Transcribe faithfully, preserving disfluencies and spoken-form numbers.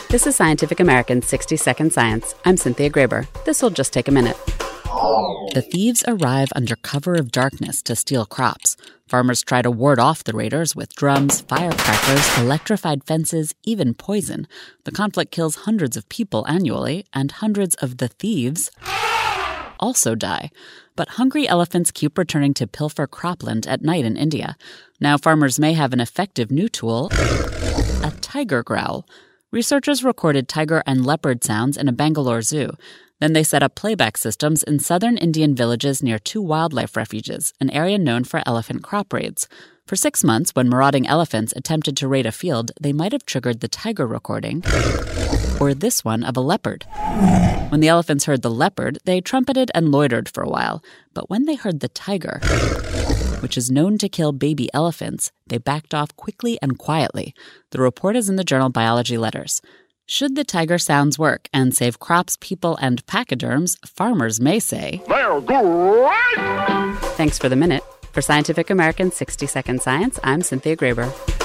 This is Scientific American's sixty second Science. I'm Cynthia Graber. This'll just take a minute. The thieves arrive under cover of darkness to steal crops. Farmers try to ward off the raiders with drums, firecrackers, electrified fences, even poison. The conflict kills hundreds of people annually, and hundreds of the thieves also die. But hungry elephants keep returning to pilfer cropland at night in India. Now farmers may have an effective new tool, a tiger growl. Researchers recorded tiger and leopard sounds in a Bangalore zoo. Then they set up playback systems in southern Indian villages near two wildlife refuges, an area known for elephant crop raids. For six months, when marauding elephants attempted to raid a field, they might have triggered the tiger recording, or this one of a leopard. When the elephants heard the leopard, they trumpeted and loitered for a while. But when they heard the tiger, which is known to kill baby elephants, they backed off quickly and quietly. The report is in the journal Biology Letters. Should the tiger sounds work and save crops, people, and pachyderms, farmers may say, "They're great!" Thanks for the minute. For Scientific American's sixty second Science, I'm Cynthia Graber.